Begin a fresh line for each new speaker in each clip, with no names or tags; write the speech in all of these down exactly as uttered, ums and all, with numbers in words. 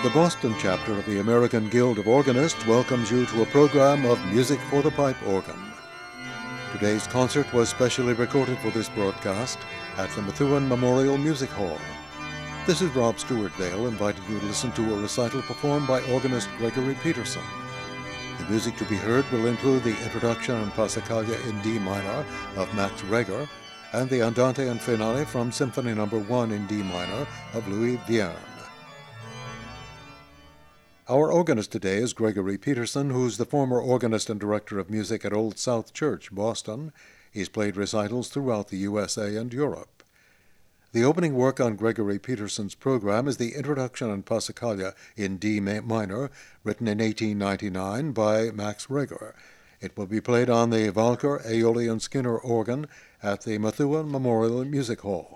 The Boston chapter of the American Guild of Organists welcomes you to a program of Music for the Pipe Organ. Today's concert was specially recorded for this broadcast at the Methuen Memorial Music Hall. This is Rob Stewart-Vale inviting you to listen to a recital performed by organist Gregory Peterson. The music to be heard will include the Introduction and Passacaglia in D minor of Max Reger and the Andante and Finale from Symphony Number one in D minor of Louis Vierne. Our organist today is Gregory Peterson, who's the former organist and director of music at Old South Church, Boston. He's played recitals throughout the U S A and Europe. The opening work on Gregory Peterson's program is the Introduction and Passacaglia in D minor, written in eighteen ninety-nine by Max Reger. It will be played on the Walker, Aeolian Skinner organ at the Methuen Memorial Music Hall.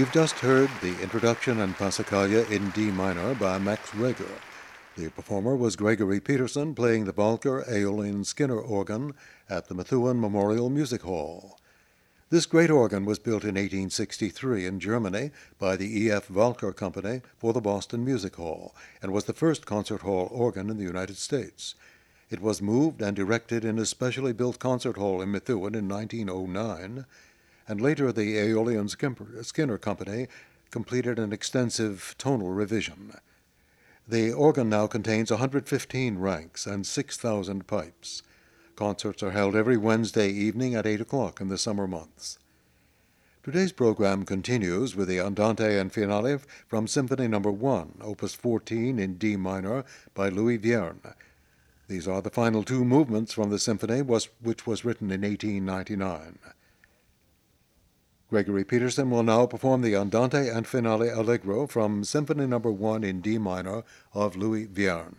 We've just heard the introduction and Passacaglia in D minor by Max Reger. The performer was Gregory Peterson playing the Walker Aeolian Skinner organ at the Methuen Memorial Music Hall. This great organ was built in eighteen sixty-three in Germany by the E F Walker Company for the Boston Music Hall and was the first concert hall organ in the United States. It was moved and erected in a specially built concert hall in Methuen in nineteen oh nine, and later the Aeolian Skinner Company completed an extensive tonal revision. The organ now contains one hundred fifteen ranks and six thousand pipes. Concerts are held every Wednesday evening at eight o'clock in the summer months. Today's program continues with the Andante and Finale from Symphony Number one, Opus fourteen in D minor by Louis Vierne. These are the final two movements from the symphony, which was written in eighteen ninety-nine. Gregory Peterson will now perform the Andante and Finale Allegro from Symphony Number one in D minor of Louis Vierne.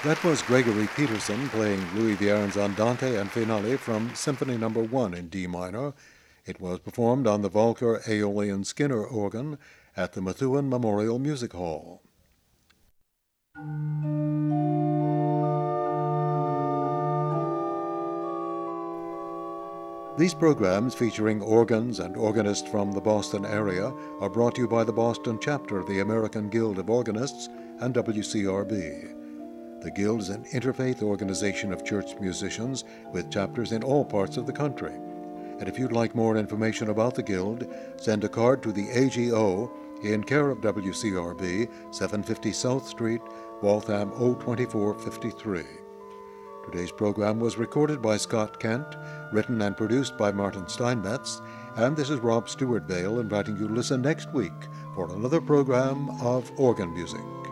That was Gregory Peterson playing Louis Viern's Andante and Finale from Symphony Number one in D minor. It was performed on the Volker Aeolian Skinner organ at the Methuen Memorial Music Hall. These programs, featuring organs and organists from the Boston area, are brought to you by the Boston chapter of the American Guild of Organists and W C R B. The Guild is an interfaith organization of church musicians with chapters in all parts of the country. And if you'd like more information about the Guild, send a card to the A G O in care of W C R B, seven fifty South Street, Waltham oh two four five three. Today's program was recorded by Scott Kent, written and produced by Martin Steinmetz, and this is Rob Stewart Vale inviting you to listen next week for another program of organ music.